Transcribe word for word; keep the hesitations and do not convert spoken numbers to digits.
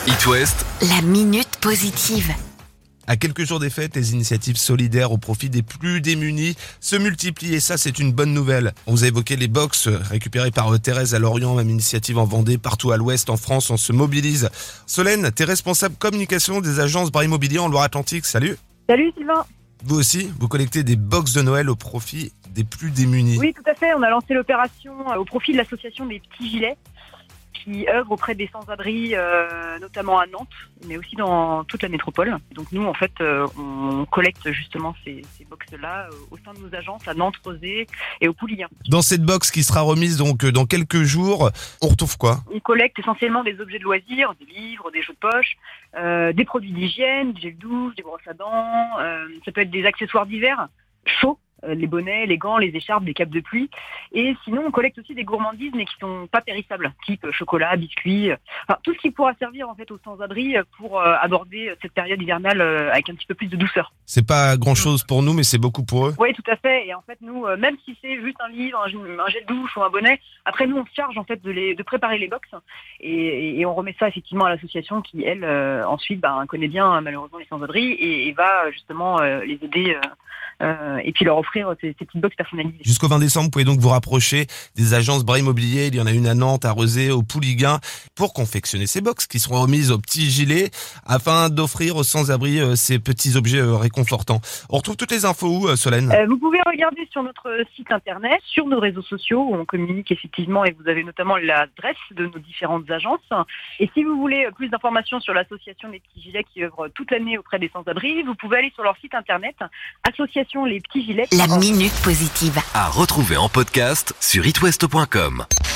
It West, La minute positive. À quelques jours des fêtes, les initiatives solidaires au profit des plus démunis se multiplient et ça c'est une bonne nouvelle. On vous a évoqué les box récupérées par Thérèse à Lorient, même initiative en Vendée, partout à l'ouest, en France, on se mobilise. Solène, t'es responsable communication des agences Bras Immobilier en Loire-Atlantique, salut. Salut Sylvain. Vous aussi, vous collectez des box de Noël au profit des plus démunis. Oui, tout à fait. On a lancé l'opération au profit de l'association des Petits Gilets qui œuvre auprès des sans-abri, euh, notamment à Nantes, mais aussi dans toute la métropole. Donc nous, en fait, euh, on collecte justement ces, ces box-là euh, au sein de nos agences à Nantes, Rezé et au Pouliguen. Dans cette box qui sera remise donc dans quelques jours, on retrouve quoi ? On collecte essentiellement des objets de loisirs, des livres, des jeux de poche, euh, des produits d'hygiène, du gel douche, des brosses à dents, euh, ça peut être des accessoires divers, chauds, euh, les bonnets, les gants, les écharpes, des capes de pluie. Et sinon, on collecte aussi des gourmandises, mais qui sont pas périssables, type chocolat, biscuits, enfin, tout ce qui pourra servir en fait aux sans-abri pour euh, aborder cette période hivernale euh, avec un petit peu plus de douceur. C'est pas grand chose pour nous, mais c'est beaucoup pour eux. Oui, tout à fait. Et en fait, nous, euh, même si c'est juste un livre, un, un gel douche ou un bonnet, après nous, on se charge en fait de, les, de préparer les box et, et on remet ça effectivement à l'association qui, elle, euh, ensuite, bah, connaît bien malheureusement les sans-abri et, et va justement euh, les aider euh, euh, et puis leur offrir ces, ces petites box personnalisées. Jusqu'au vingt décembre, vous pouvez donc vous rapprocher des agences Bras Immobilier. Il y en a une à Nantes, à Rezé, au Pouliguen, pour confectionner ces box qui seront remises aux petits gilets afin d'offrir aux sans-abri euh, ces petits objets euh, réconfortants. On retrouve toutes les infos où, euh, Solène ? Euh, vous pouvez regarder sur notre site internet, sur nos réseaux sociaux où on communique effectivement et vous avez notamment l'adresse de nos différentes agences. Et si vous voulez plus d'informations sur l'association Les Petits Gilets qui œuvre toute l'année auprès des sans-abri, vous pouvez aller sur leur site internet, association Les Petits Gilets. La minute positive. à retrouver en podcast sur it west point com.